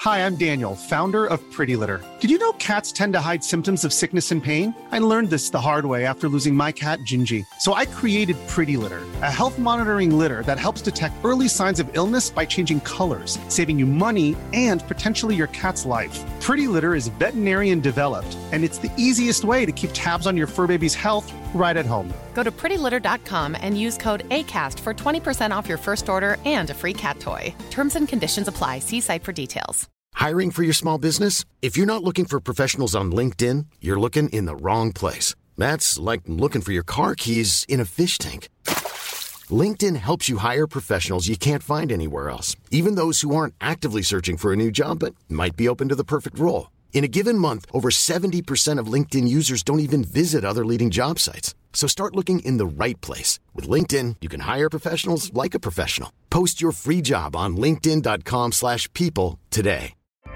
Hi, I'm Daniel, founder of Pretty Litter. Did you know cats tend to hide symptoms of sickness and pain? I learned this the hard way after losing my cat, Gingy. So I created Pretty Litter, a health monitoring litter that helps detect early signs of illness by changing colors, saving you money and potentially your cat's life. Pretty Litter is veterinarian developed, and it's the easiest way to keep tabs on your fur baby's health right at home. Go to prettylitter.com and use code ACAST for 20% off your first order and a free cat toy. Terms and conditions apply. See site for details. Hiring for your small business? If you're not looking for professionals on LinkedIn, you're looking in the wrong place. That's like looking for your car keys in a fish tank. LinkedIn helps you hire professionals you can't find anywhere else, even those who aren't actively searching for a new job but might be open to the perfect role. In a given month, over 70% of LinkedIn users don't even visit other leading job sites. So start looking in the right place. With LinkedIn, you can hire professionals like a professional. Post your free job on linkedin.com/people today.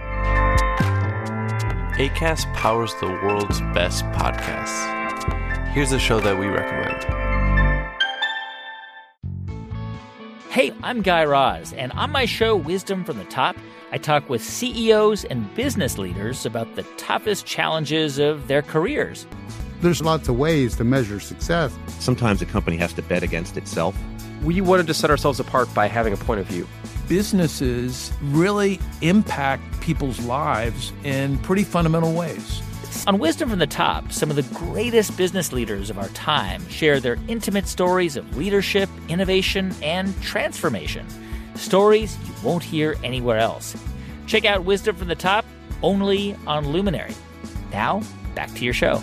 Acast powers the world's best podcasts. Here's a show that we recommend. Hey, I'm Guy Raz, and on my show, Wisdom from the Top, I talk with CEOs and business leaders about the toughest challenges of their careers. There's lots of ways to measure success. Sometimes a company has to bet against itself. We wanted to set ourselves apart by having a point of view. Businesses really impact people's lives in pretty fundamental ways. On Wisdom from the Top, some of the greatest business leaders of our time share their intimate stories of leadership, innovation, and transformation. Stories you won't hear anywhere else. Check out Wisdom from the Top, only on Luminary. Now, back to your show.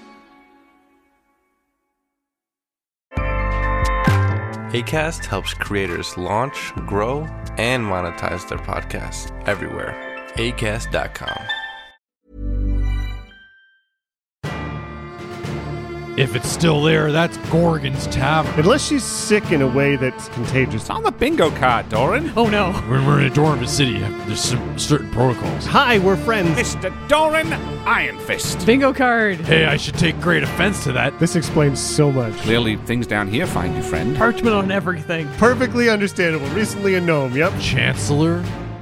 Acast helps creators launch, grow, and monetize their podcasts everywhere. Acast.com. If it's still there, that's Gorgon's Tavern. Unless she's sick in a way that's contagious. It's on the bingo card, Doran. Oh, no. When we're in Dorman City, there's some certain protocols. Hi, we're friends. Mr. Doran Iron Fist. Bingo card. Hey, I should take great offense to that. This explains so much. Clearly, things down here find you, friend. Parchment on everything. Perfectly understandable. Recently a gnome, yep. Chancellor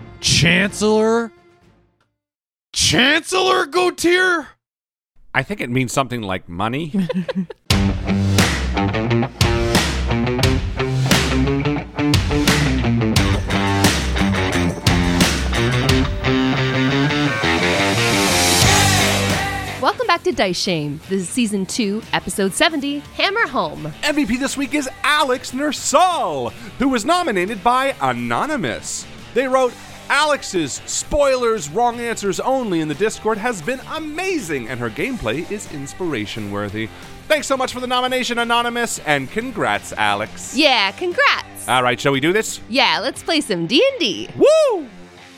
Gautier? I think it means something like money. Welcome back to Dice Shame. This is Season 2, Episode 70, Hammer Home. MVP this week is Alex Nersal, who was nominated by Anonymous. They wrote, Alex's spoilers, wrong answers only in the Discord has been amazing, and her gameplay is inspiration-worthy. Thanks so much for the nomination, Anonymous, and congrats, Alex. Yeah, congrats. All right, shall we do this? Yeah, let's play some D&D. Woo!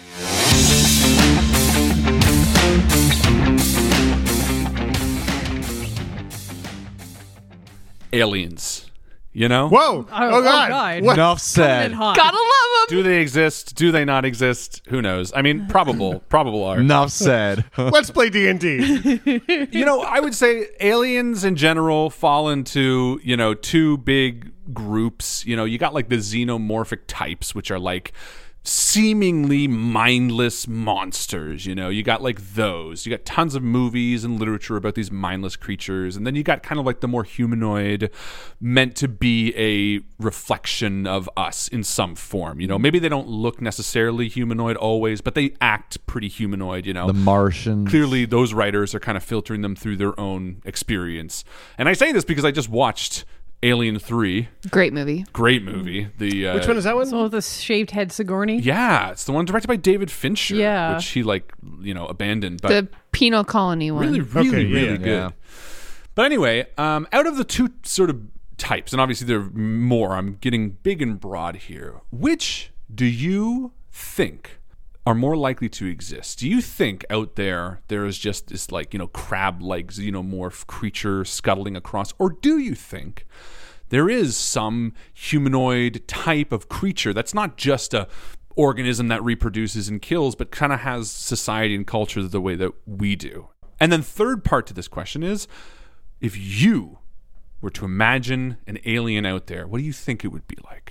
Aliens. You know? Whoa! Oh, God. Enough said. Gotta love them. Do they exist? Do they not exist? Who knows? I mean, probable are. Enough said. Let's play D&D. You know, I would say aliens in general fall into, two big groups. You got like the xenomorphic types, which are like seemingly mindless monsters. You got like those. You got tons of movies and literature about these mindless creatures, and then you got kind of like the more humanoid, meant to be a reflection of us in some form. Maybe they don't look necessarily humanoid always, but they act pretty humanoid. The Martians. Clearly those writers are kind of filtering them through their own experience. And I say this because I just watched Alien 3. Great movie. Which one is that one? So with the shaved head Sigourney? Yeah, it's the one directed by David Fincher. Yeah. Which he abandoned. But The Penal Colony one. Really good. Yeah. But anyway, out of the two sort of types, and obviously there are more, I'm getting big and broad here. Which do you think are more likely to exist? Do you think out there is just this crab-like xenomorph creature scuttling across? Or do you think there is some humanoid type of creature that's not just a organism that reproduces and kills, but kind of has society and culture the way that we do? And then third part to this question is, if you were to imagine an alien out there, what do you think it would be like?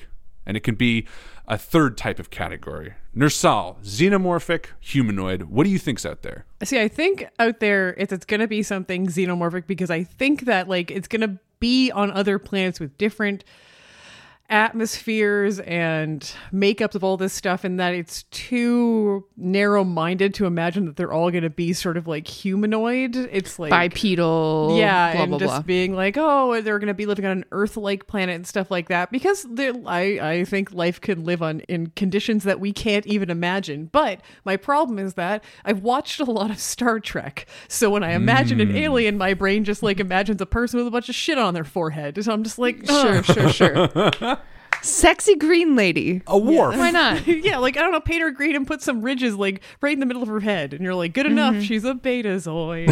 And it can be a third type of category. Nursal, xenomorphic, humanoid. What do you think's out there? See, I think out there it's going to be something xenomorphic because I think that like it's going to be on other planets with different atmospheres and makeups of all this stuff, and that it's too narrow-minded to imagine that they're all going to be sort of like humanoid. It's like bipedal, yeah, blah, and blah, just blah. being like, oh, they're going to be living on an Earth-like planet and stuff like that. Because I think life can live in conditions that we can't even imagine. But my problem is that I've watched a lot of Star Trek, so when I imagine an alien, my brain just like imagines a person with a bunch of shit on their forehead. So I'm just like, Sure. Sexy green lady. A wharf. Why not? Yeah, like, I don't know, paint her green and put some ridges, like, right in the middle of her head. And you're like, good enough, she's a betazoid.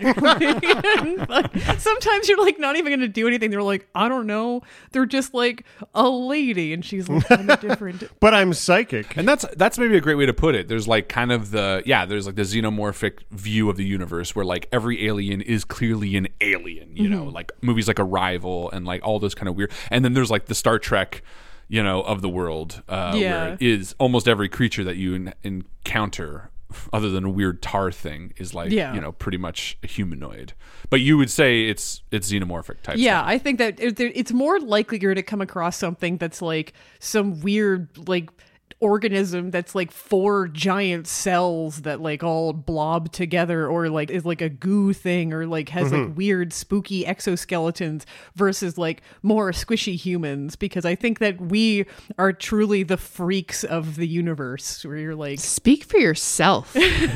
But sometimes you're, like, not even going to do anything. They're like, I don't know. They're just, like, a lady. And she's, like, kind of different. But I'm psychic. And that's maybe a great way to put it. There's, like, kind of there's, like, the xenomorphic view of the universe where, like, every alien is clearly an alien, you know? Like, movies like Arrival and, like, all those kind of weird... And then there's, like, the Star Trek... of the world, where it is almost every creature that you encounter, other than a weird tar thing, is like, pretty much a humanoid. But you would say it's xenomorphic type. Yeah, stuff. I think that it's more likely you're to come across something that's like some weird, like, organism that's like 4 giant cells that like all blob together, or like is like a goo thing, or like has like weird spooky exoskeletons, versus like more squishy humans, because I think that we are truly the freaks of the universe, where you're like, speak for yourself.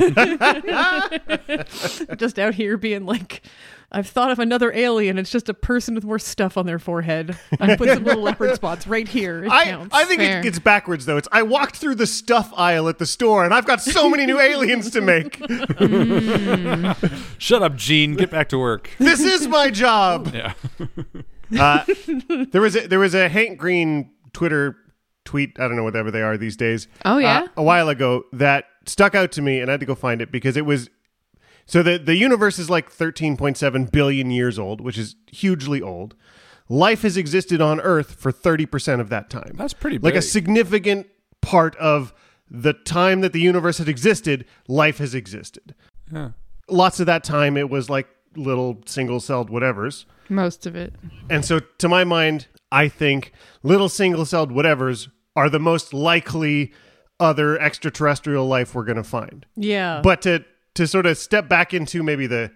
Just out here being like, I've thought of another alien. It's just a person with more stuff on their forehead. I put some little leopard spots right here. It counts. I think it's backwards, though. I walked through the stuff aisle at the store, and I've got so many new aliens to make. Shut up, Gene. Get back to work. This is my job. Yeah. There was a Hank Green Twitter tweet, I don't know whatever they are these days. Oh, yeah? A while ago that stuck out to me, and I had to go find it because it was... So the universe is like 13.7 billion years old, which is hugely old. Life has existed on Earth for 30% of that time. That's pretty big. Like a significant part of the time that the universe had existed, life has existed. Yeah. Lots of that time, it was like little single-celled whatevers. Most of it. And so to my mind, I think little single-celled whatevers are the most likely other extraterrestrial life we're going to find. Yeah. But to sort of step back into maybe the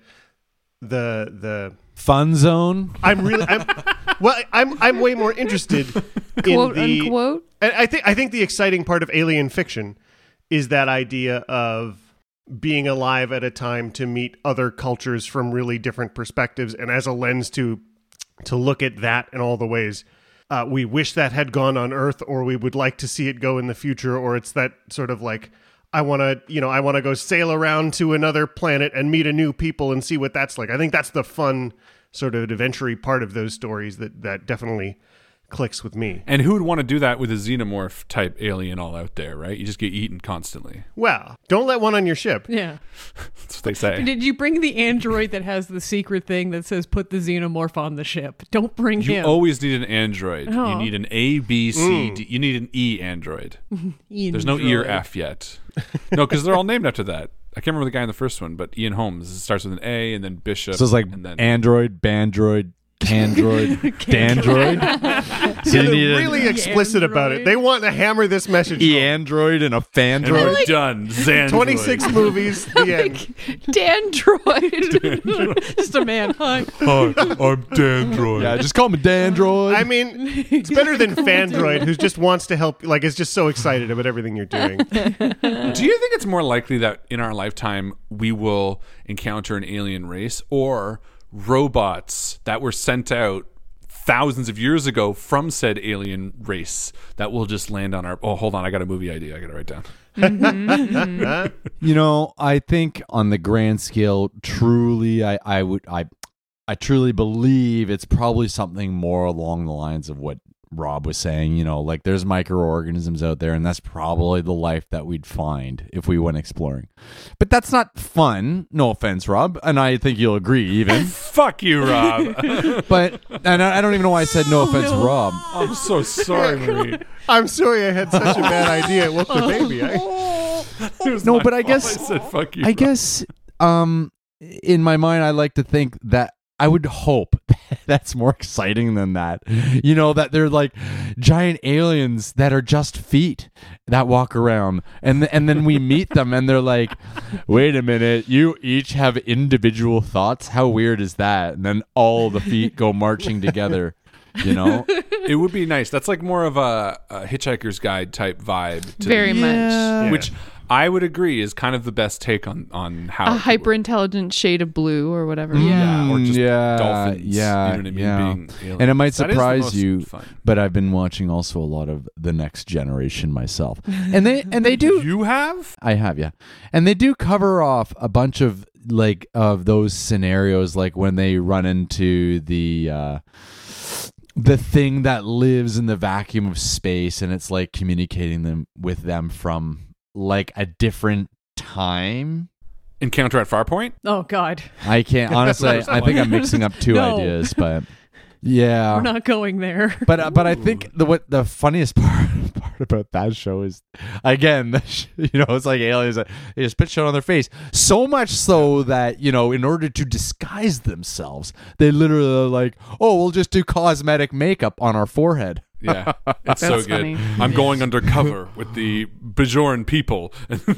fun zone. I'm way more interested quote in the unquote. And I think the exciting part of alien fiction is that idea of being alive at a time to meet other cultures from really different perspectives, and as a lens to look at that in all the ways we wish that had gone on Earth, or we would like to see it go in the future, or it's that sort of like, I want to go sail around to another planet and meet a new people and see what that's like. I think that's the fun sort of adventure-y part of those stories that definitely clicks with me. And who would want to do that with a xenomorph type alien all out there, right? You just get eaten constantly. Well, don't let one on your ship. Yeah. That's what they say. Did you bring the android that has the secret thing that says put the xenomorph on the ship? Don't bring him. You always need an android. Oh. You need an A, B, C, D. You need an E android. There's no E or F yet. No, because they're all named after that. I can't remember the guy in the first one, but Ian Holmes. It starts with an A and then Bishop. So it's like and then Android, Bandroid, Candroid, Dandroid. So they're really explicit about it. They want to hammer this message. E-Android and a Fandroid. Like, done. Xandroid. 26 movies. The end. Dandroid. Just a man. Hi. I'm Dandroid. Yeah, just call me Dandroid. I mean, it's better than Fandroid, who just wants to help. Like, is just so excited about everything you're doing. Do you think it's more likely that in our lifetime we will encounter an alien race, or robots that were sent out thousands of years ago from said alien race that will just land on our... Oh, hold on. I got a movie idea. I got to write down. You know, I think on the grand scale, truly, I truly believe it's probably something more along the lines of what Rob was saying, you know, like there's microorganisms out there, and that's probably the life that we'd find if we went exploring. But that's not fun. No offense, Rob, and I think you'll agree even. Fuck you, Rob. But and I don't even know why I said no offense, Rob. I'm so sorry, Marie. I'm sorry I had such a bad idea. It woke the baby. No, but I guess I said fuck you. I guess in my mind I like to think that I would hope that's more exciting than that. You know, that they're like giant aliens that are just feet that walk around, and then we meet them and they're like, wait a minute, you each have individual thoughts? How weird is that? And then all the feet go marching together. You know, it would be nice. That's like more of a Hitchhiker's Guide type vibe. Very much. Which I would agree is kind of the best take on how a hyper intelligent shade of blue or whatever. Or just dolphins. Yeah, you know what I mean? Being and it might that is the surprise most you, fun. but I've been watching also a lot of The Next Generation myself, and they do. You have? I have, yeah, and they do cover off a bunch of like of those scenarios, like when they run into the thing that lives in the vacuum of space, and it's like communicating with them from like a different time. Encounter at Farpoint? Oh God, I can't honestly. I think I'm mixing up two ideas, but yeah, we're not going there. But I think what the funniest part about that show is, again, you know, it's like aliens. They just put shit on their face, so much so that, you know, in order to disguise themselves, they literally are like, oh, we'll just do cosmetic makeup on our forehead. Yeah, it's so good. Funny. I'm going undercover with the Bajoran people.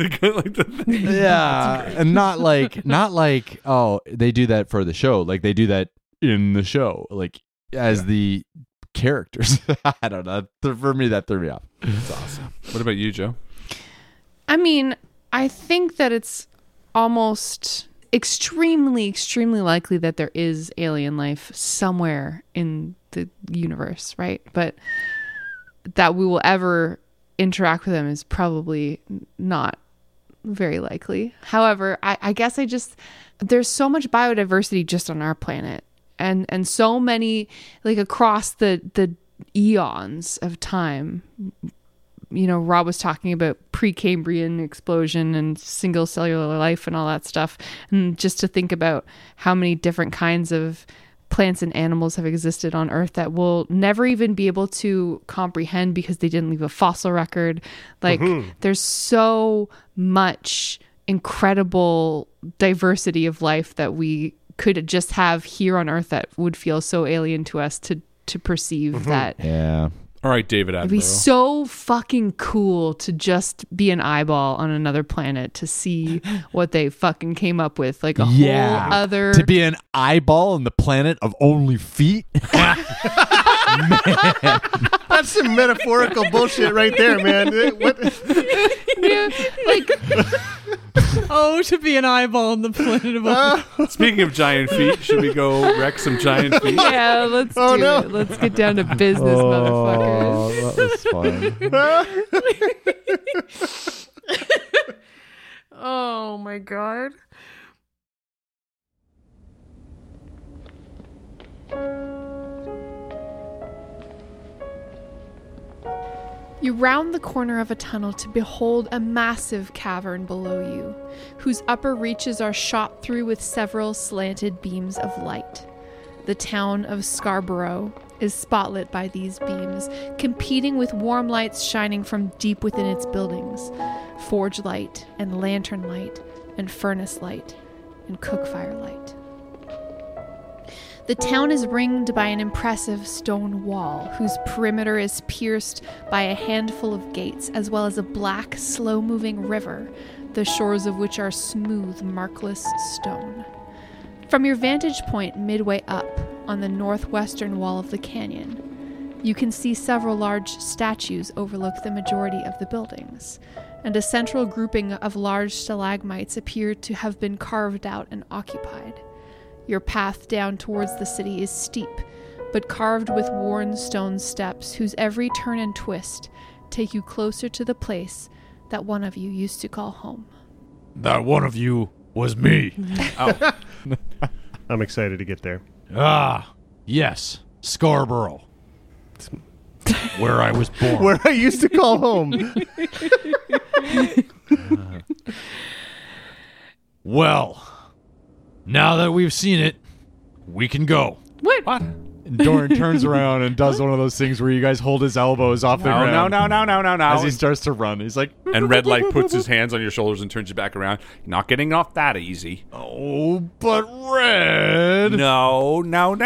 Yeah, and not like oh, they do that for the show. Like they do that in the show, like as the characters. I don't know. For me, that threw me off. That's awesome. What about you, Joe? I mean, I think that it's almost extremely, extremely likely that there is alien life somewhere in the universe, right? But that we will ever interact with them is probably not very likely. However, I guess there's so much biodiversity just on our planet, and so many, like across the eons of time. You know, Rob was talking about Precambrian explosion and single cellular life and all that stuff. And just to think about how many different kinds of plants and animals have existed on Earth that we'll never even be able to comprehend because they didn't leave a fossil record. Like, there's so much incredible diversity of life that we could just have here on Earth that would feel so alien to us to perceive that. Yeah. All right, David Attenborough. It'd be so fucking cool to just be an eyeball on another planet to see what they fucking came up with. Like a whole other... To be an eyeball on the planet of only feet? Man. That's some metaphorical bullshit right there, man. What? Yeah, like... Oh, to be an eyeball on the planet of Speaking of giant feet, should we go wreck some giant feet? Yeah, let's do it. Let's get down to business, motherfuckers. That was fun. Oh my God. You round the corner of a tunnel to behold a massive cavern below you, whose upper reaches are shot through with several slanted beams of light. The town of Scarborough is spotlit by these beams, competing with warm lights shining from deep within its buildings. Forge light and lantern light and furnace light and cookfire light. The town is ringed by an impressive stone wall, whose perimeter is pierced by a handful of gates, as well as a black, slow-moving river, the shores of which are smooth, markless stone. From your vantage point midway up on the northwestern wall of the canyon, you can see several large statues overlook the majority of the buildings, and a central grouping of large stalagmites appear to have been carved out and occupied. Your path down towards the city is steep, but carved with worn stone steps whose every turn and twist take you closer to the place that one of you used to call home. That one of you was me. Oh. I'm excited to get there. Ah, yes, Scarborough. Where I was born. Where I used to call home. Well, now that we've seen it, we can go. What? And Doran turns around and does one of those things where you guys hold his elbows off the ground. No. As he starts to run. He's like... And Red like puts his hands on your shoulders and turns you back around. You're not getting off that easy. Oh, but Red... No.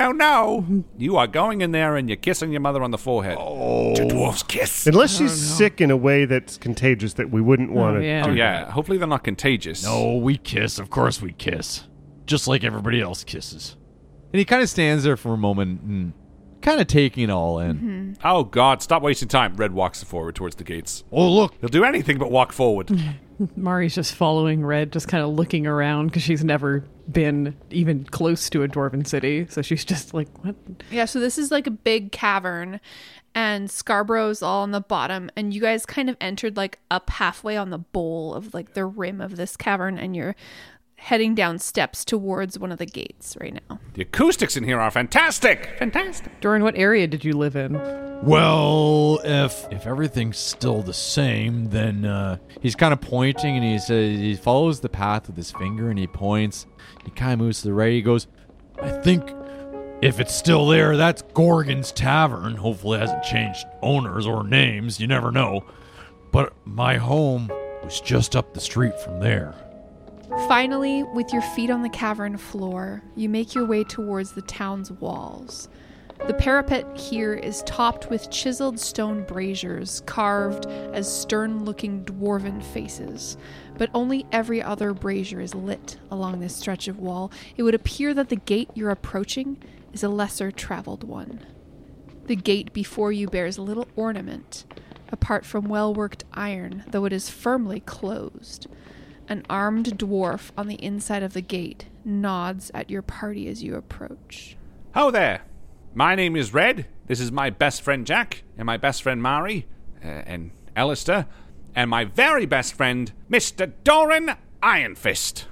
You are going in there and you're kissing your mother on the forehead. Oh. Two dwarfs kiss. Unless she's sick in a way that's contagious that we wouldn't want to do. Oh, yeah. Hopefully they're not contagious. No, we kiss. Of course we kiss. Just like everybody else kisses. And he kind of stands there for a moment and kind of taking it all in. Mm-hmm. Oh, God, stop wasting time. Red walks forward towards the gates. Oh, look. He'll do anything but walk forward. Mari's just following Red, just kind of looking around because she's never been even close to a dwarven city. So she's just like, what? Yeah, so this is like a big cavern, and Scarborough's all on the bottom, and you guys kind of entered like up halfway on the bowl of like the rim of this cavern, and you're heading down steps towards one of the gates right now. The acoustics in here are fantastic. Doran, what area did you live in? Well, if everything's still the same, then he's kind of pointing, and he follows the path with his finger, and he points. He kind of moves to the right. He goes, I think if it's still there, that's Gorgon's Tavern. Hopefully it hasn't changed owners or names. You never know. But my home was just up the street from there. Finally, with your feet on the cavern floor, you make your way towards the town's walls. The parapet here is topped with chiseled stone braziers carved as stern-looking dwarven faces, but only every other brazier is lit along this stretch of wall. It would appear that the gate you're approaching is a lesser-traveled one. The gate before you bears little ornament, apart from well-worked iron, though it is firmly closed. An armed dwarf on the inside of the gate nods at your party as you approach. Ho there. My name is Red. This is my best friend Jack, and my best friend Mari, and Alistair, and my very best friend, Mr. Doran Ironfist.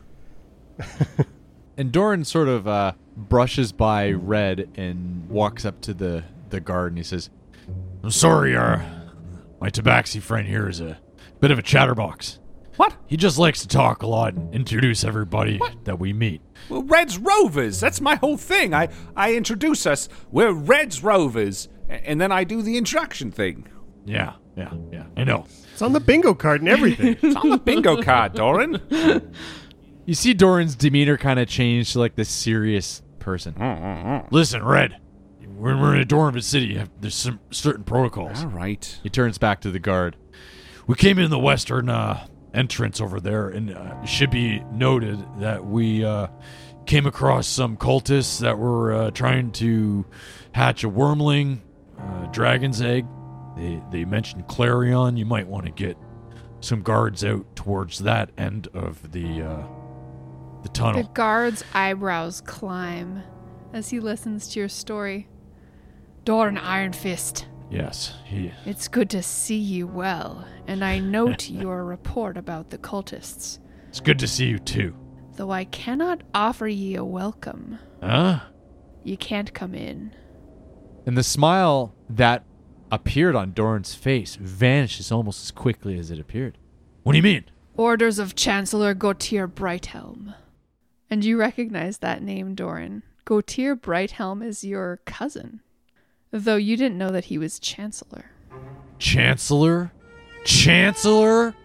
And Doran sort of brushes by Red and walks up to the guard, and he says, I'm sorry, my tabaxi friend here is a bit of a chatterbox. What? He just likes to talk a lot and introduce everybody that we meet. Well, Red's Rovers. That's my whole thing. I introduce us. We're Red's Rovers. And then I do the introduction thing. Yeah. I know. It's on the bingo card and everything. It's on the bingo card, Doran. You see Doran's demeanor kind of change to like this serious person. Listen, Red. When we're in a dwarven city, there's some certain protocols. All right. He turns back to the guard. We came in the western entrance over there, and it should be noted that we came across some cultists that were trying to hatch a wormling, dragon's egg. They mentioned Clarion. You might want to get some guards out towards that end of the tunnel. The guard's eyebrows climb as he listens to your story. Doran Ironfist. Yes, It's good to see you well, and I note your report about the cultists. It's good to see you too. Though I cannot offer ye a welcome. Huh? You can't come in. And the smile that appeared on Doran's face vanishes almost as quickly as it appeared. What do you mean? Orders of Chancellor Gautier Brighthelm. And you recognize that name, Doran. Gautier Brighthelm is your cousin. Though you didn't know that he was Chancellor. Chancellor? Chancellor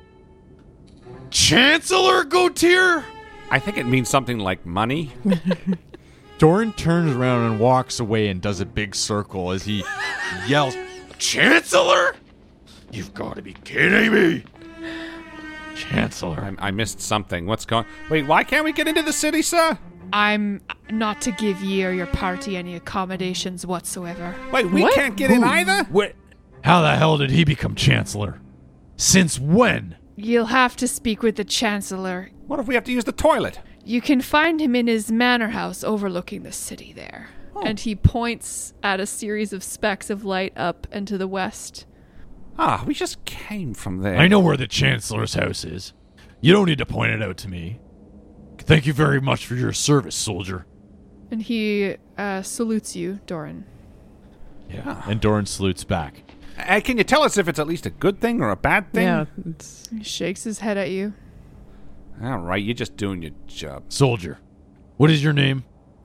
Gautier? I think it means something like money. Doran turns around and walks away and does a big circle as he yells, Chancellor? You've got to be kidding me. Chancellor. I missed something. What's going... Wait, why can't we get into the city, sir? I'm not to give ye or your party any accommodations whatsoever. Wait, we can't get in either? Wait, how the hell did he become Chancellor? Since when? You'll have to speak with the Chancellor. What if we have to use the toilet? You can find him in his manor house overlooking the city there. Oh. And he points at a series of specks of light up and to the west. Ah, we just came from there. I know where the Chancellor's house is. You don't need to point it out to me. Thank you very much for your service, soldier. And he salutes you, Doran. Yeah, and Doran salutes back. Can you tell us if it's at least a good thing or a bad thing? Yeah. He shakes his head at you. All right, you're just doing your job. Soldier, what is your name?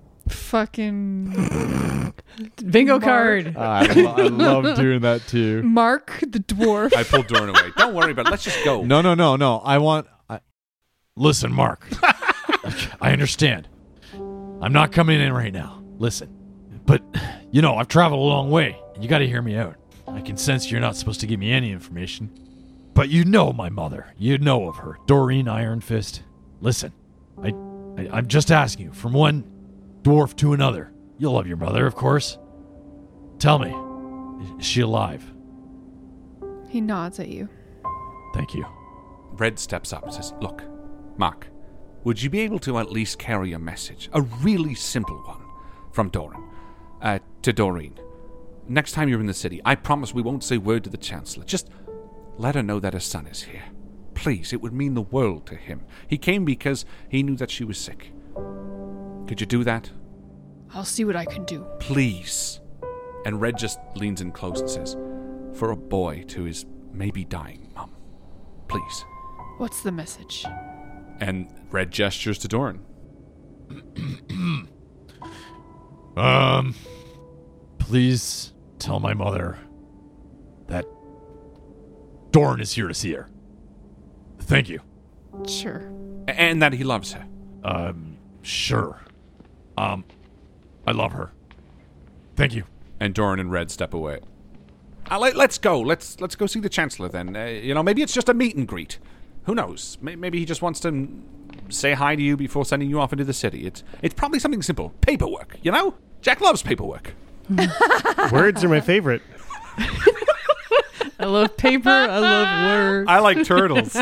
Fucking bingo card. I love doing that too. Mark the dwarf. I pulled Doran away. Don't worry about it. Let's just go. No. Listen, Mark. I understand. I'm not coming in right now. Listen. But, I've traveled a long way. You got to hear me out. I can sense you're not supposed to give me any information. But you know my mother. You know of her. Doreen Ironfist. Listen. I'm just asking you, from one dwarf to another. You'll love your mother, of course. Tell me, is she alive? He nods at you. Thank you. Red steps up and says, look, Mark, would you be able to at least carry a message? A really simple one from Doran to Doreen. Next time you're in the city, I promise we won't say word to the Chancellor. Just let her know that her son is here. Please, it would mean the world to him. He came because he knew that she was sick. Could you do that? I'll see what I can do. Please. And Red just leans in close and says, for a boy to his maybe dying mum. Please. What's the message? And Red gestures to Doran. Please tell my mother that Doran is here to see her. Thank you. Sure. And that he loves her. Sure. I love her. Thank you. And Doran and Red step away. Let's go. Let's go see the Chancellor then. Maybe it's just a meet and greet. Who knows? Maybe he just wants to say hi to you before sending you off into the city. It's probably something simple. Paperwork, Jack loves paperwork. Words are my favorite. I love paper. I love words. I like turtles.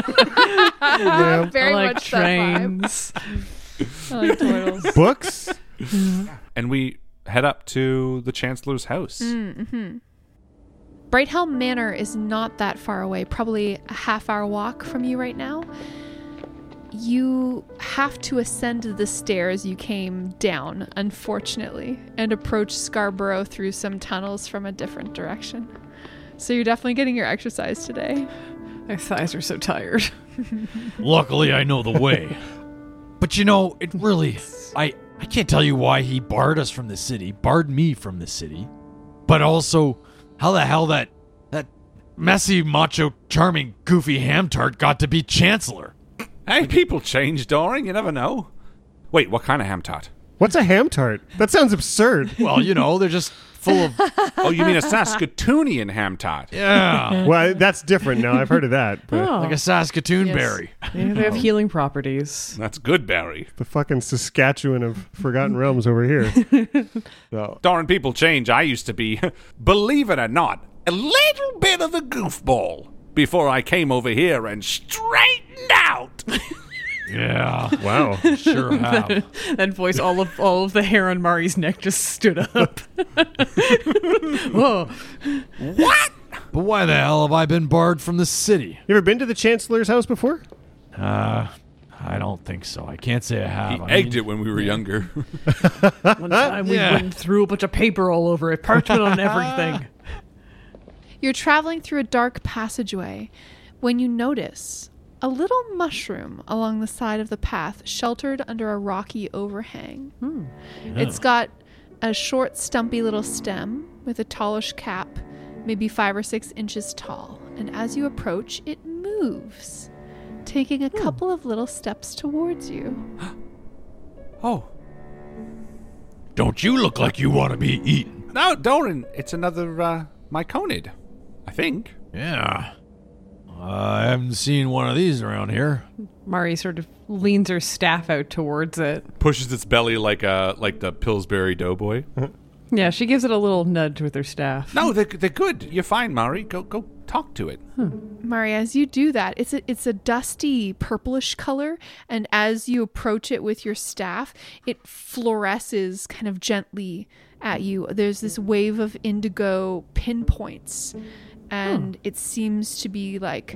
Very I like much trains. I like turtles. Books. And we head up to the Chancellor's house. Mm-hmm. Brighthelm Manor is not that far away, probably a half-hour walk from you right now. You have to ascend the stairs you came down, unfortunately, and approach Scarborough through some tunnels from a different direction. So you're definitely getting your exercise today. My thighs are so tired. Luckily, I know the way. But it really... I can't tell you why he barred us from the city, barred me from the city. But also, how the hell that messy, macho, charming, goofy ham-tart got to be Chancellor? Hey, people change, Doran. You never know. Wait, what kind of ham tart? What's a ham tart? That sounds absurd. Well, they're just full of... Oh, you mean a Saskatoonian ham tart? Yeah. Well, that's different now. I've heard of that. But like a Saskatoon berry. Yeah, they have healing properties. That's good berry. The fucking Saskatchewan of Forgotten Realms over here. Darn, people change. I used to be, believe it or not, a little bit of a goofball before I came over here and straightened out. Yeah. Wow. Sure have. That voice, all of the hair on Mari's neck just stood up. Whoa. What? But why the hell have I been barred from the city? You ever been to the Chancellor's house before? I don't think so. I can't say I have. He egged it when we were younger. One time we went and threw a bunch of paper all over it, parchment on everything. You're traveling through a dark passageway when you notice a little mushroom along the side of the path, sheltered under a rocky overhang. It's got a short, stumpy little stem with a tallish cap, maybe 5 or 6 inches tall. And as you approach, it moves, taking a couple of little steps towards you. Oh. Don't you look like you want to be eaten? No, Doran, it's another myconid, I think. Yeah. I haven't seen one of these around here. Mari sort of leans her staff out towards it. Pushes its belly like the Pillsbury Doughboy. Yeah, she gives it a little nudge with her staff. No, they're good. You're fine, Mari. Go talk to it. Mari, as you do that, it's a dusty purplish color, and as you approach it with your staff, it fluoresces kind of gently at you. There's this wave of indigo pinpoints, and it seems to be like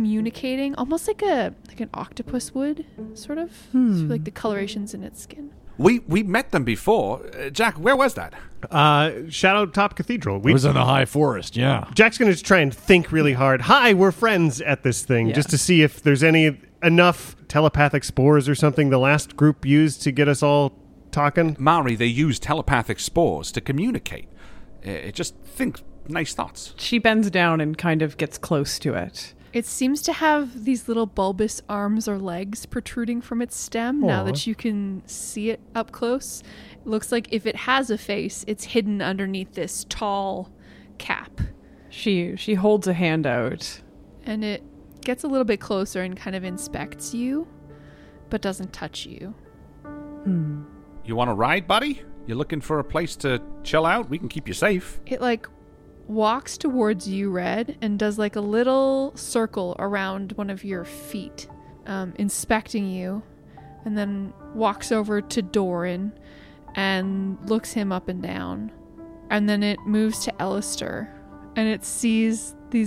communicating, almost like an octopus would, sort of. So like the colorations in its skin. We met them before. Jack, where was that? Shadow Top Cathedral. It was in the high forest, yeah. Jack's going to try and think really hard. Hi, we're friends at this thing, just to see if there's enough telepathic spores or something the last group used to get us all talking. Mari, they use telepathic spores to communicate. Just think nice thoughts. She bends down and kind of gets close to it. It seems to have these little bulbous arms or legs protruding from its stem. Aww. Now that you can see it up close. It looks like if it has a face, it's hidden underneath this tall cap. She holds a hand out. And it gets a little bit closer and kind of inspects you, but doesn't touch you. You want to ride, buddy? You looking for a place to chill out? We can keep you safe. It walks towards you, Red, and does a little circle around one of your feet, inspecting you, and then walks over to Doran and looks him up and down. And then it moves to Alistair, and it sees these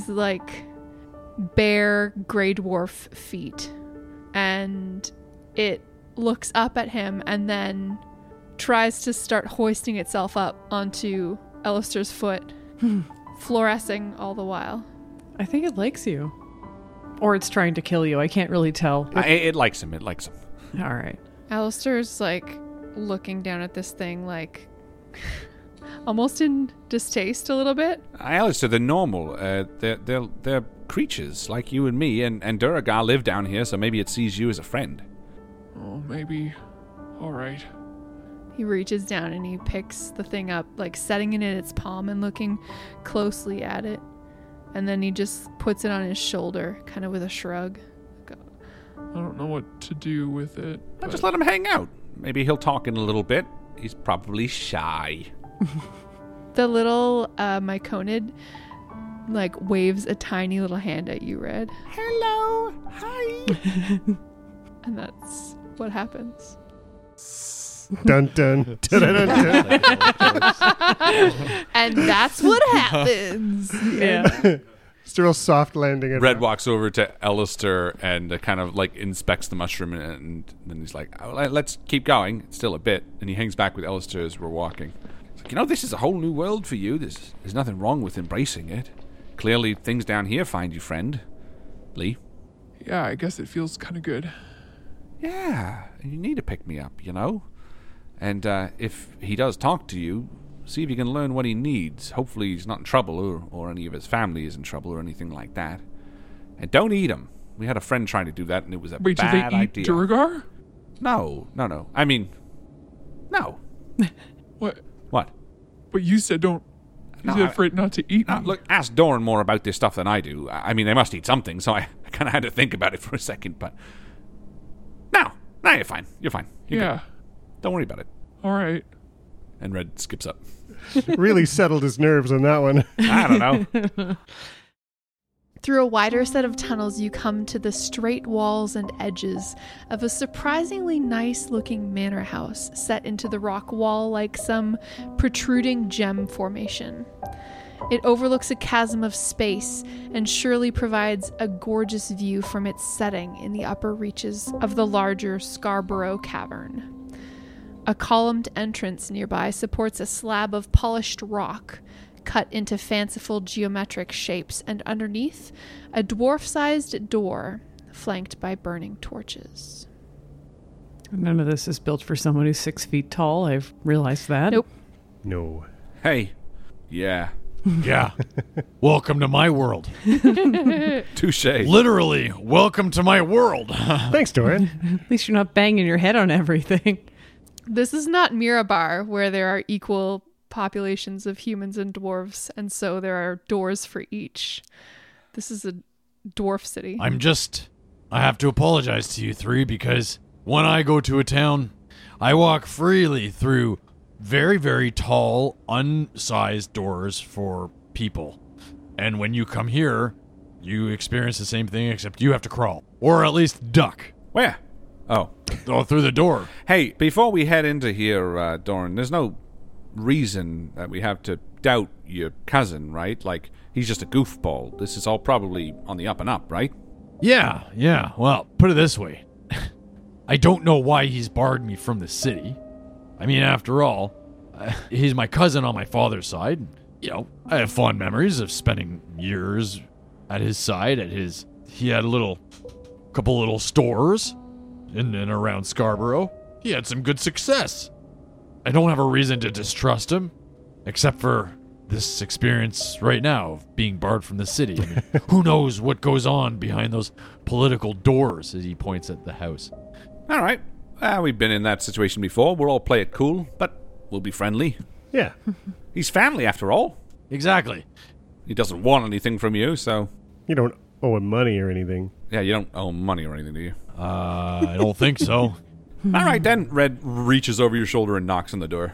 bare gray dwarf feet, and it looks up at him and then tries to start hoisting itself up onto Alistair's foot. Fluorescing all the while. I think it likes you. Or it's trying to kill you. I can't really tell. It likes him. It likes him. All right. Alistair's looking down at this thing almost in distaste a little bit. Alistair, they're normal. They're creatures like you and me, and Duragar live down here, so maybe it sees you as a friend. Oh, maybe. All right. He reaches down and he picks the thing up, setting it in its palm and looking closely at it. And then he just puts it on his shoulder, kind of with a shrug. I don't know what to do with it. Just let him hang out. Maybe he'll talk in a little bit. He's probably shy. The little myconid, waves a tiny little hand at you, Red. Hello. Hi. And that's what happens. Dun dun dun dun dun. And that's what happens. Yeah. It's a real soft landing. Red walks over to Alistair and kind of inspects the mushroom, and then he's like, oh, let's keep going. It's still a bit. And he hangs back with Alistair as we're walking. He's like, this is a whole new world for you. There's nothing wrong with embracing it. Clearly things down here find you, friend. Lee? Yeah, I guess it feels kind of good. Yeah, you need to pick me up, And if he does talk to you, see if you can learn what he needs. Hopefully he's not in trouble or any of his family is in trouble or anything like that. And don't eat him. We had a friend trying to do that and it was a Wait, bad do they eat idea. Duragar? No. I mean, no. What? What? But you said don't. You said afraid not to eat me. Look, ask Doran more about this stuff than I do. I mean, they must eat something, so I kind of had to think about it for a second, but... No, you're fine. You're fine. You're good. Don't worry about it. All right. And Red skips up. Really settled his nerves on that one. I don't know. Through a wider set of tunnels, you come to the straight walls and edges of a surprisingly nice-looking manor house set into the rock wall like some protruding gem formation. It overlooks a chasm of space and surely provides a gorgeous view from its setting in the upper reaches of the larger Scarborough Cavern. A columned entrance nearby supports a slab of polished rock cut into fanciful geometric shapes, and underneath, a dwarf-sized door flanked by burning torches. None of this is built for someone who's 6 feet tall. I've realized that. Nope. No. Hey. Yeah. Yeah. Welcome to my world. Touche. Literally, welcome to my world. Thanks, Doran. At least you're not banging your head on everything. This is not Mirabar, where there are equal populations of humans and dwarves, and so there are doors for each. This is a dwarf city. I have to apologize to you three because when I go to a town, I walk freely through very, very tall, unsized doors for people. And when you come here, you experience the same thing, except you have to crawl. Or at least duck. Where? Oh, through the door. Hey, before we head into here, Doran, there's no reason that we have to doubt your cousin, right? He's just a goofball. This is all probably on the up and up, right? Yeah. Well, put it this way. I don't know why he's barred me from the city. I mean, after all, he's my cousin on my father's side. You know, I have fond memories of spending years at his side. He had a couple little stores in and around Scarborough. He had some good success. I don't have a reason to distrust him, except for this experience right now of being barred from the city. I mean, who knows what goes on behind those political doors, as he points at the house. All right. We've been in that situation before. We'll all play it cool, but we'll be friendly. Yeah. He's family, after all. Exactly. He doesn't want anything from you, so... You don't owe him money or anything. Yeah, you don't owe him money or anything, do you? I don't think so. All right, then. Red reaches over your shoulder and knocks on the door.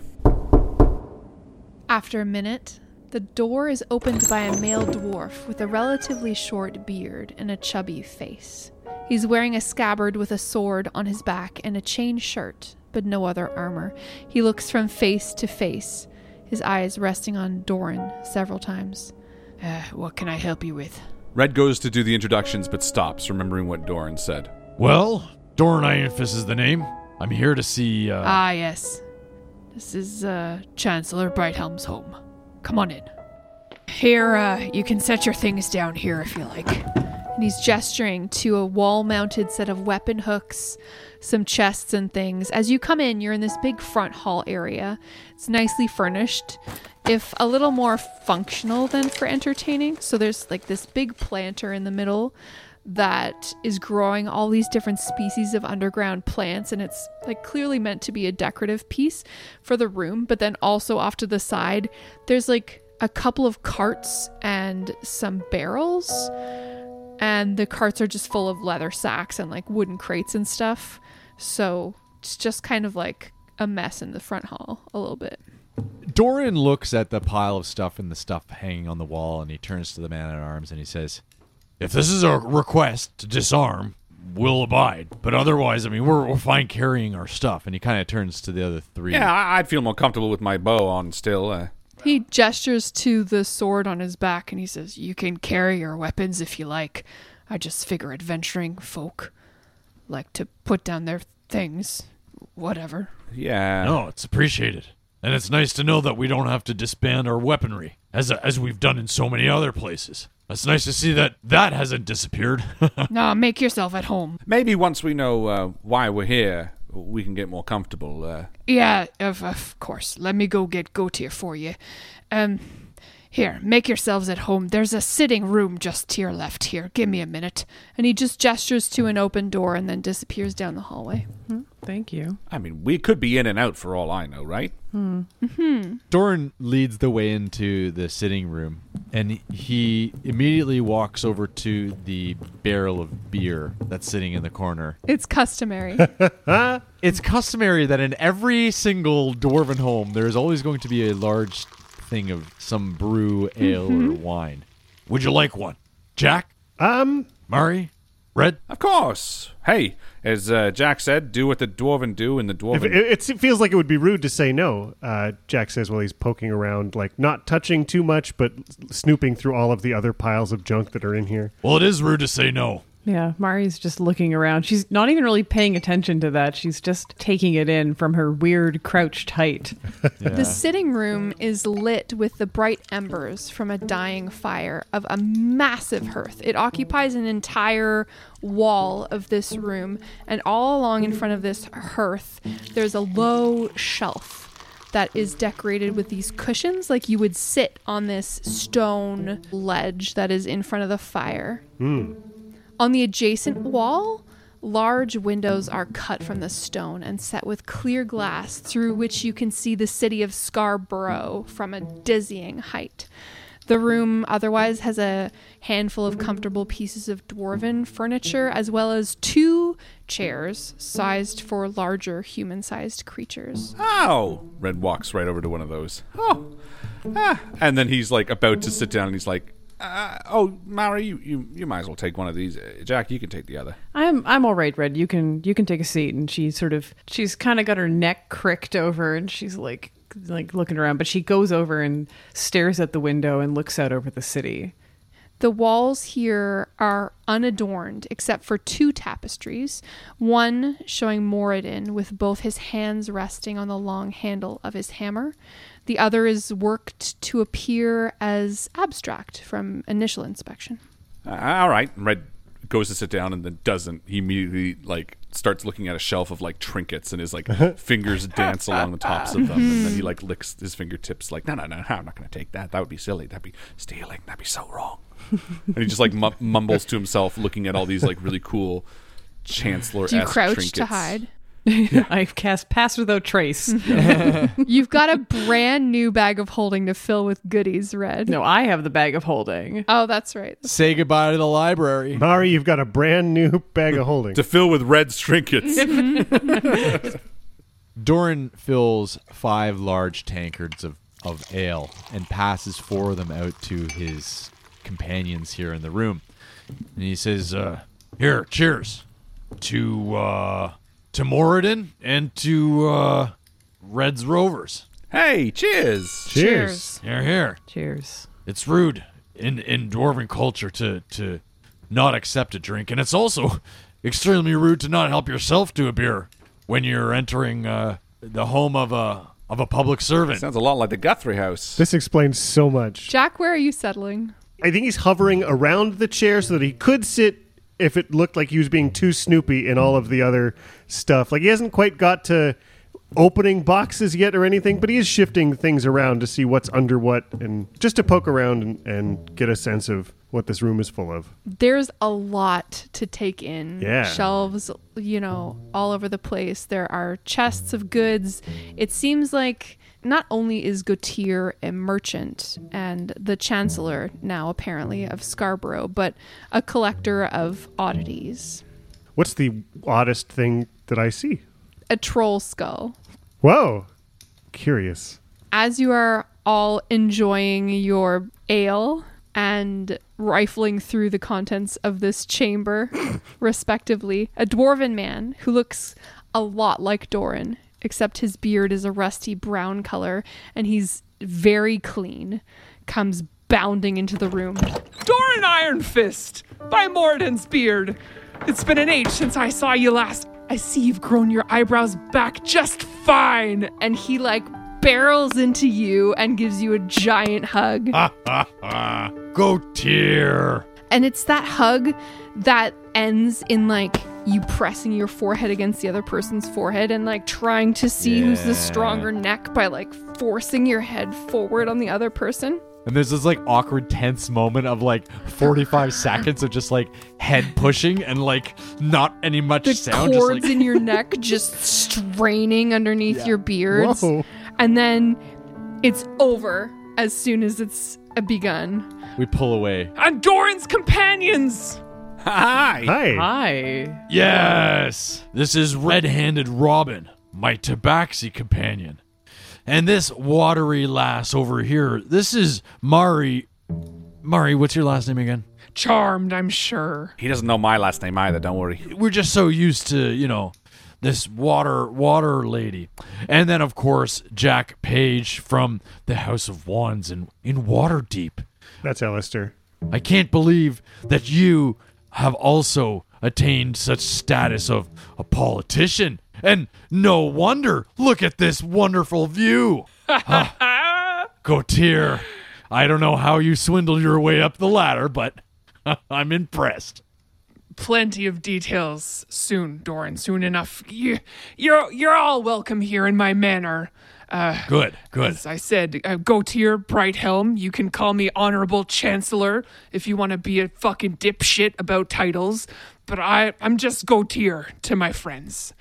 After a minute, the door is opened by a male dwarf with a relatively short beard and a chubby face. He's wearing a scabbard with a sword on his back and a chain shirt, but no other armor. He looks from face to face, his eyes resting on Doran several times. What can I help you with? Red goes to do the introductions, but stops, remembering what Doran said. Well, Doran Ironfist is the name. I'm here to see, yes. This is, Chancellor Brighthelm's home. Come on in. Here, you can set your things down here if you like. And he's gesturing to a wall-mounted set of weapon hooks, some chests and things. As you come in, you're in this big front hall area. It's nicely furnished, if a little more functional than for entertaining. So there's like this big planter in the middle that is growing all these different species of underground plants, and it's like clearly meant to be a decorative piece for the room. But then also off to the side, there's like a couple of carts and some barrels, and the carts are just full of leather sacks and like wooden crates and stuff. So it's just kind of like a mess in the front hall a little bit. Doran looks at the pile of stuff and the stuff hanging on the wall, and he turns to the man-at-arms and he says, "If this is a request to disarm, we'll abide. But otherwise, I mean, we're fine carrying our stuff." And he kind of turns to the other three. Yeah, I'd feel more comfortable with my bow on still. He gestures to the sword on his back and he says, "You can carry your weapons if you like. I just figure adventuring folk like to put down their things. Whatever." Yeah. No, it's appreciated. And it's nice to know that we don't have to disband our weaponry, as we've done in so many other places. It's nice to see that hasn't disappeared. No, make yourself at home. Maybe once we know why we're here, we can get more comfortable. Yeah, of course. Let me go get Gautier for you. Here, make yourselves at home. There's a sitting room just to your left here. Give me a minute. And he just gestures to an open door and then disappears down the hallway. Thank you. I mean, we could be in and out for all I know, right? Doran leads the way into the sitting room, and he immediately walks over to the barrel of beer that's sitting in the corner. It's customary. It's customary that in every single dwarven home, there's always going to be a large thing of some brew, ale, or wine. Would you like one? Jack? Murray? Red? Of course. Hey, as Jack said, do what the dwarven do in the dwarven... It feels like it would be rude to say no, Jack says while he's poking around, like not touching too much, but snooping through all of the other piles of junk that are in here. Well, it is rude to say no. Yeah, Mari's just looking around. She's not even really paying attention to that. She's just taking it in from her weird crouched height. Yeah. The sitting room is lit with the bright embers from a dying fire of a massive hearth. It occupies an entire wall of this room, and all along in front of this hearth, there's a low shelf that is decorated with these cushions, like you would sit on this stone ledge that is in front of the fire. On the adjacent wall, large windows are cut from the stone and set with clear glass through which you can see the city of Scarborough from a dizzying height. The room otherwise has a handful of comfortable pieces of dwarven furniture, as well as 2 chairs sized for larger human-sized creatures. Oh! Red walks right over to one of those. And then he's like about to sit down and he's like, Mary, you might as well take one of these. Jack, you can take the other. I'm all right, Red. You can take a seat. And she's kind of got her neck cricked over, and she's like looking around. But she goes over and stares at the window and looks out over the city. The walls here are unadorned except for 2 tapestries, one showing Moradin with both his hands resting on the long handle of his hammer. The other is worked to appear as abstract from initial inspection. All right. Red goes to sit down and then doesn't. He immediately starts looking at a shelf of trinkets and his fingers dance along the tops of them, and then he licks his fingertips no, I'm not going to take that. That would be silly. That'd be stealing. That'd be so wrong. And he just mumbles to himself, looking at all these really cool Chancellor-esque Do you crouch trinkets. to hide? I've cast Pass Without Trace. You've got a brand new bag of holding to fill with goodies, Red. No, I have the bag of holding. Oh, that's right. Say goodbye to the library. Mari, you've got a brand new bag of holding. To fill with Red's trinkets. Doran fills 5 large tankards of ale and passes 4 of them out to his companions here in the room. And he says, here, cheers to Moradin and to Red's Rovers. Hey, cheers. Cheers. Here. Cheers. It's rude in dwarven culture to not accept a drink, and it's also extremely rude to not help yourself to a beer when you're entering the home of a public servant. Sounds a lot like the Guthrie house. This explains so much. Jack, where are you settling? I think he's hovering around the chair so that he could sit if it looked like he was being too snoopy in all of the other stuff. He hasn't quite got to opening boxes yet or anything, but he is shifting things around to see what's under what and just to poke around and get a sense of what this room is full of. There's a lot to take in. Yeah. Shelves, all over the place. There are chests of goods. It seems like not only is Gautier a merchant and the Chancellor now apparently of Scarborough, but a collector of oddities. What's the oddest thing that I see? A troll skull. Whoa. Curious. As you are all enjoying your ale and rifling through the contents of this chamber, respectively, a dwarven man who looks a lot like Doran, except his beard is a rusty brown color and he's very clean, comes bounding into the room. Doran Iron Fist by Moradin's beard. It's been an age since I saw you last. I see you've grown your eyebrows back just fine. And he barrels into you and gives you a giant hug. Gautier. And it's that hug that ends in you pressing your forehead against the other person's forehead and trying to see who's the stronger neck by forcing your head forward on the other person. And there's this awkward tense moment of 45 seconds of just head pushing and not any much the sound. The cords in your neck just straining underneath your beards. Whoa. And then it's over as soon as it's begun. We pull away. And Doran's companions. Hi. Hi. Yes. This is Red-Handed Robin, my tabaxi companion. And this watery lass over here, this is Mari. Mari, what's your last name again? Charmed, I'm sure. He doesn't know my last name either, don't worry. We're just so used to, this water lady. And then, of course, Jack Page from the House of Wands in Waterdeep. That's Alistair. I can't believe that you have also attained such status of a politician. And no wonder, look at this wonderful view. Gautier, I don't know how you swindled your way up the ladder, but I'm impressed. Plenty of details soon, Doran, soon enough. You're all welcome here in my manor. Good. As I said, Gautier Brighthelm, you can call me Honorable Chancellor if you want to be a fucking dipshit about titles, but I'm just Gautier to my friends.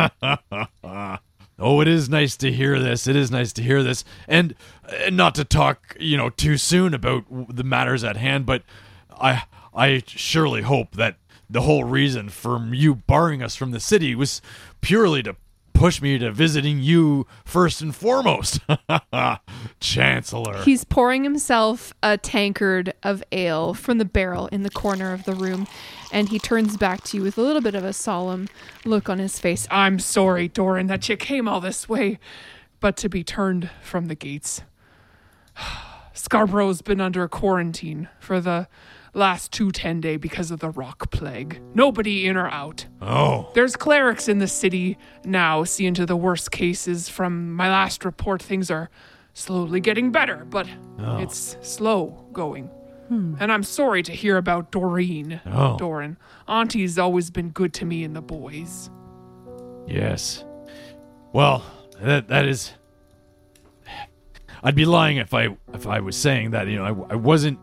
Oh, it is nice to hear this. It is nice to hear this. And not to talk, too soon about the matters at hand, but I surely hope that the whole reason for you barring us from the city was purely to push me to visiting you first and foremost. Chancellor. He's pouring himself a tankard of ale from the barrel in the corner of the room, and he turns back to you with a little bit of a solemn look on his face. I'm sorry, Doran, that you came all this way, but to be turned from the gates. Scarborough's been under quarantine for the last 210 day because of the rock plague. Nobody in or out. Oh. There's clerics in the city now, seeing to the worst cases. From my last report, things are slowly getting better, but it's slow going. And I'm sorry to hear about Doreen. Doran. Auntie's always been good to me and the boys. Yes. Well, that is... I'd be lying if I was saying that, you know, I wasn't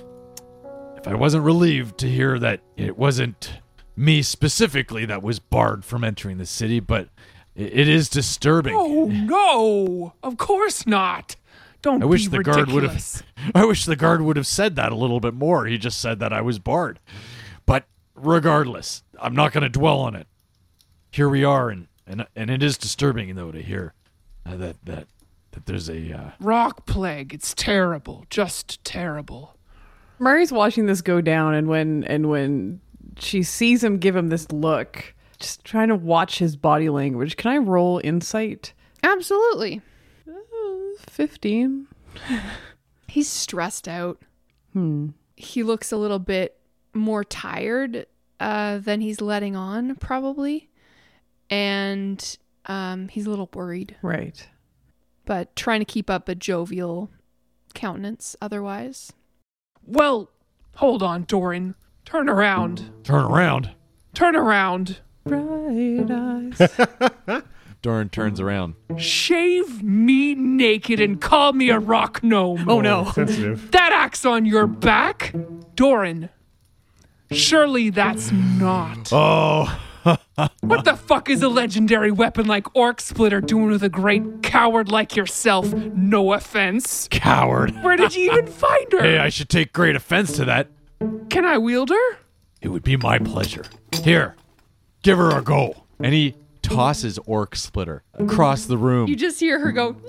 relieved to hear that it wasn't me specifically that was barred from entering the city, but it is disturbing. Oh, no! Of course not! Don't I wish be the guard ridiculous. I wish the guard would have said that a little bit more. He just said that I was barred. But regardless, I'm not going to dwell on it. Here we are, and it is disturbing, though, to hear that there's a... Rock plague. It's terrible. Just terrible. Mari's watching this go down, and when she sees him give him this look, just trying to watch his body language. Can I roll insight? Absolutely. 15. He's stressed out. He looks a little bit more tired than he's letting on, probably. And he's a little worried. Right. But trying to keep up a jovial countenance otherwise. Well, hold on, Doran. Turn around. Turn around? Turn around. Bright eyes. Doran turns around. Shave me naked and call me a rock gnome. Oh, no. Sensitive. That axe on your back? Doran, surely that's not. Oh. What the fuck is a legendary weapon like Orc Splitter doing with a great coward like yourself? No offense. Coward. Where did you even find her? Hey, I should take great offense to that. Can I wield her? It would be my pleasure. Here, give her a go. And he tosses Orc Splitter across the room. You just hear her go...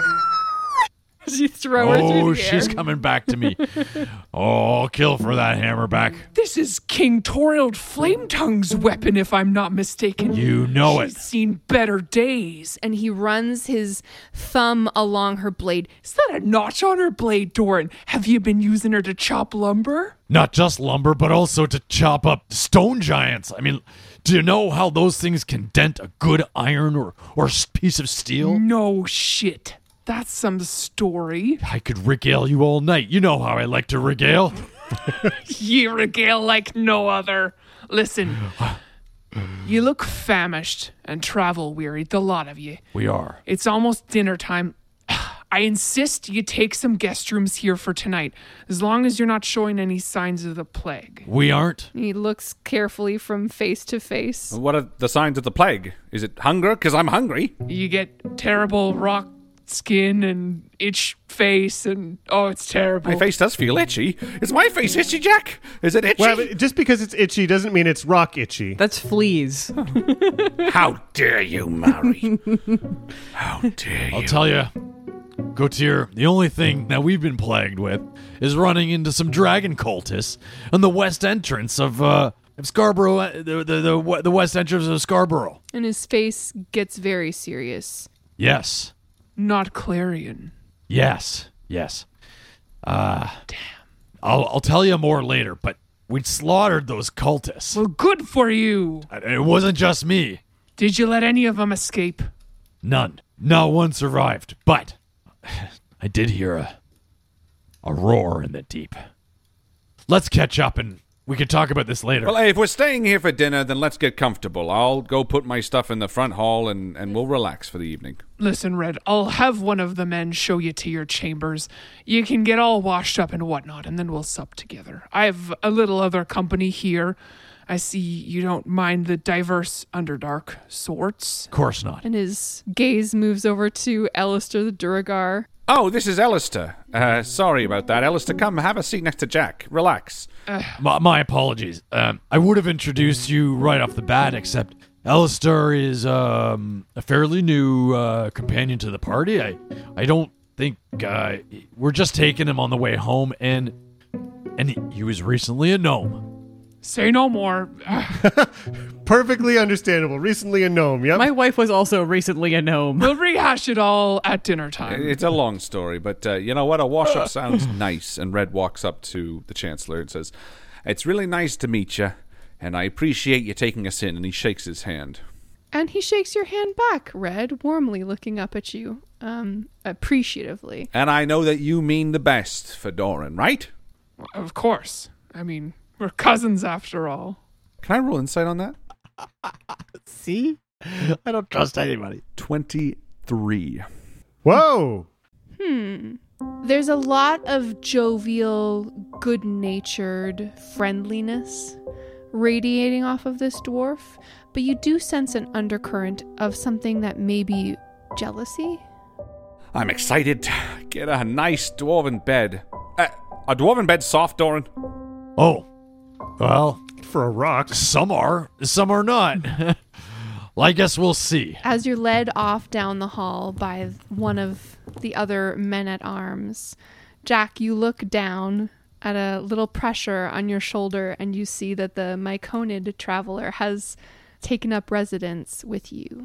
as you throw her through the air. She's coming back to me. I'll kill for that hammerback. This is King Torald Flametongue's weapon, if I'm not mistaken. You know She's seen better days. And he runs his thumb along her blade. Is that a notch on her blade, Doran? Have you been using her to chop lumber? Not just lumber, but also to chop up stone giants. I mean, do you know how those things can dent a good iron or piece of steel? No shit. That's some story. I could regale you all night. You know how I like to regale. You regale like no other. Listen, you look famished and travel-wearied, the lot of you. We are. It's almost dinner time. I insist you take some guest rooms here for tonight, as long as you're not showing any signs of the plague. We aren't? He looks carefully from face to face. What are the signs of the plague? Is it hunger? Because I'm hungry. You get terrible rock skin and itch face, and it's terrible. My face does feel itchy. Is my face itchy, Jack? Is it itchy? Well, just because it's itchy doesn't mean it's rock itchy. That's fleas. How dare you, Mary? How dare you? I'll tell you, Gautier, the only thing that we've been plagued with is running into some dragon cultists on the west entrance of Scarborough, the west entrance of Scarborough. And his face gets very serious. Yes. Not Clarion. Yes. Damn. I'll tell you more later, but we'd slaughtered those cultists. Well, good for you. It wasn't just me. Did you let any of them escape? None. Not one survived, but I did hear a roar in the deep. Let's catch up and we can talk about this later. Well, hey, if we're staying here for dinner, then let's get comfortable. I'll go put my stuff in the front hall and we'll relax for the evening. Listen, Red, I'll have one of the men show you to your chambers. You can get all washed up and whatnot, and then we'll sup together. I have a little other company here. I see you don't mind the diverse Underdark sorts. Of course not. And his gaze moves over to Alistair the Duragar. Oh, this is Alistair. Sorry about that. Alistair, come have a seat next to Jack. Relax. My apologies. I would have introduced you right off the bat, except Alistair is a fairly new companion to the party. I don't think we're just taking him on the way home, and he was recently a gnome. Say no more. Perfectly understandable. Recently a gnome, yep. My wife was also recently a gnome. We'll rehash it all at dinner time. It's a long story, but you know what? A wash-up sounds nice. And Red walks up to the Chancellor and says, "It's really nice to meet you, and I appreciate you taking us in." And he shakes his hand. And he shakes your hand back, Red, warmly looking up at you, appreciatively. "And I know that you mean the best for Doran, right?" Of course. I mean, we're cousins after all. Can I roll insight on that? See? I don't trust anybody. 23. Whoa! There's a lot of jovial, good-natured friendliness radiating off of this dwarf, but you do sense an undercurrent of something that may be jealousy. "I'm excited to get a nice dwarven bed. A dwarven bed soft, Doran?" Oh, well, for a rock. Some are not. Well, I guess we'll see. As you're led off down the hall by one of the other men-at-arms, Jack, you look down at a little pressure on your shoulder and you see that the Myconid traveler has taken up residence with you.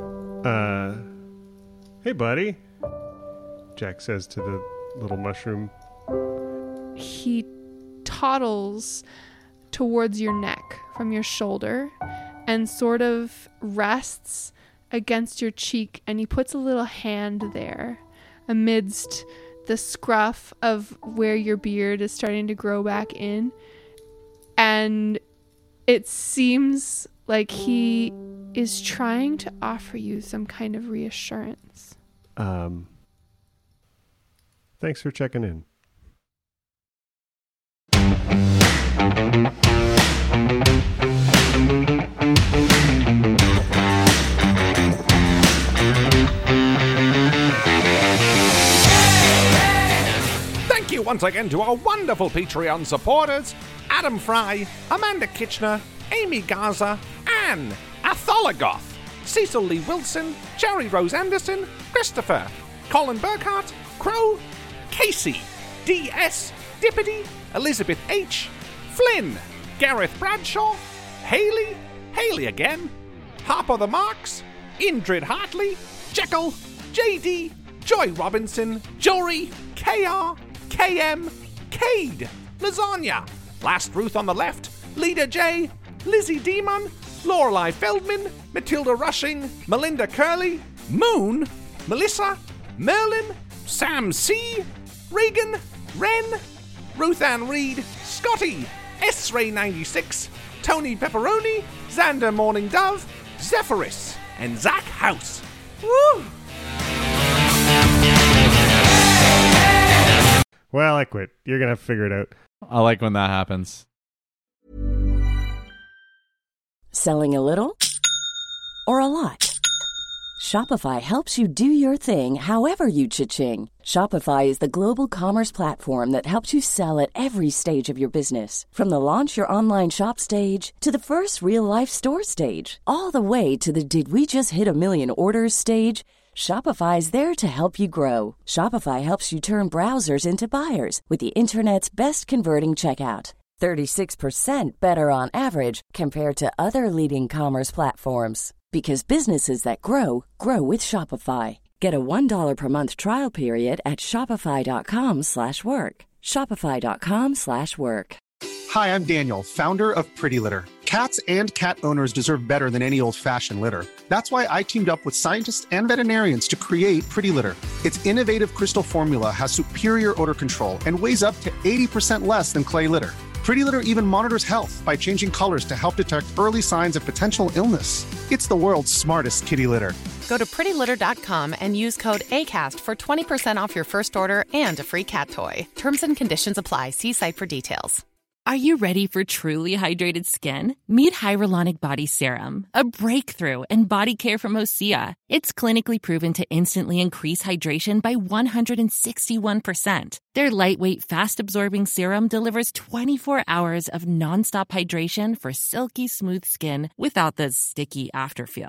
Hey, buddy, Jack says to the little mushroom. He toddles towards your neck from your shoulder and sort of rests against your cheek, and he puts a little hand there amidst the scruff of where your beard is starting to grow back in, and it seems like he is trying to offer you some kind of reassurance. Thanks for checking in. Thank you once again to our wonderful Patreon supporters, Adam Fry, Amanda Kitchener, Amy Gaza, Anne, Atholagoth, Cecil Lee Wilson, Jerry Rose Anderson, Christopher, Colin Burkhart, Crow, Casey, D.S., Dippity, Elizabeth H., Flynn, Gareth Bradshaw, Haley again, Harper the Marks, Indrid Hartley, Jekyll, J.D., Joy Robinson, Jory, KR, KM, Cade, Lasagna, Last Ruth on the left, Leader J, Lizzie Demon, Lorelei Feldman, Matilda Rushing, Melinda Curley, Moon, Melissa, Merlin, Sam C, Regan, Ren, Ruth Ann Reed, Scotty, S-Ray 96, Tony Pepperoni, Xander Morning Dove, Zephyrus, and Zach House. Woo! Well, I quit. You're going to have to figure it out. I like when that happens. Selling a little or a lot? Shopify helps you do your thing however you cha-ching. Shopify is the global commerce platform that helps you sell at every stage of your business. From the launch your online shop stage to the first real-life store stage, all the way to the did we just hit a million orders stage. Shopify's there to help you grow. Shopify helps you turn browsers into buyers with the internet's best converting checkout. 36% better on average compared to other leading commerce platforms. Because businesses that grow, grow with Shopify. Get a $1 per month trial period at shopify.com/work. Shopify.com/work. Hi, I'm Daniel, founder of Pretty Litter. Cats and cat owners deserve better than any old-fashioned litter. That's why I teamed up with scientists and veterinarians to create Pretty Litter. Its innovative crystal formula has superior odor control and weighs up to 80% less than clay litter. Pretty Litter even monitors health by changing colors to help detect early signs of potential illness. It's the world's smartest kitty litter. Go to prettylitter.com and use code ACAST for 20% off your first order and a free cat toy. Terms and conditions apply. See site for details. Are you ready for truly hydrated skin? Meet Hyaluronic Body Serum, a breakthrough in body care from Osea. It's clinically proven to instantly increase hydration by 161%. Their lightweight, fast-absorbing serum delivers 24 hours of nonstop hydration for silky smooth skin without the sticky afterfeel.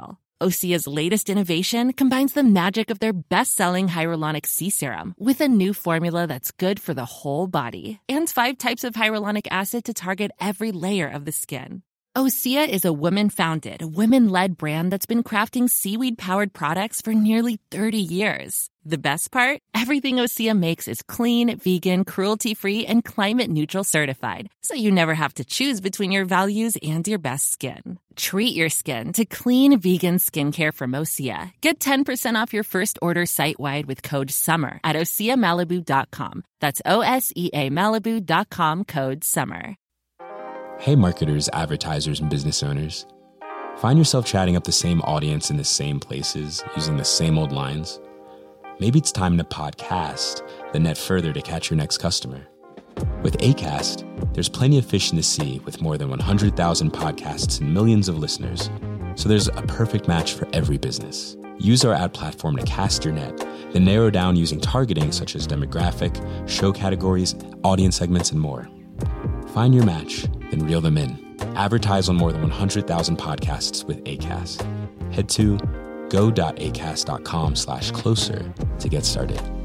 Osea's latest innovation combines the magic of their best-selling hyaluronic sea serum with a new formula that's good for the whole body and 5 types of hyaluronic acid to target every layer of the skin. Osea is a women-founded, women-led brand that's been crafting seaweed-powered products for nearly 30 years. The best part? Everything Osea makes is clean, vegan, cruelty-free, and climate-neutral certified, so you never have to choose between your values and your best skin. Treat your skin to clean, vegan skincare from Osea. Get 10% off your first order site-wide with code SUMMER at OseaMalibu.com. That's OSEA Malibu.com, code SUMMER. Hey marketers, advertisers, and business owners. Find yourself chatting up the same audience in the same places, using the same old lines? Maybe it's time to podcast, then net further to catch your next customer. With Acast, there's plenty of fish in the sea with more than 100,000 podcasts and millions of listeners. So there's a perfect match for every business. Use our ad platform to cast your net, then narrow down using targeting such as demographic, show categories, audience segments, and more. Find your match, then reel them in. Advertise on more than 100,000 podcasts with Acast. Head to go.acast.com/closer to get started.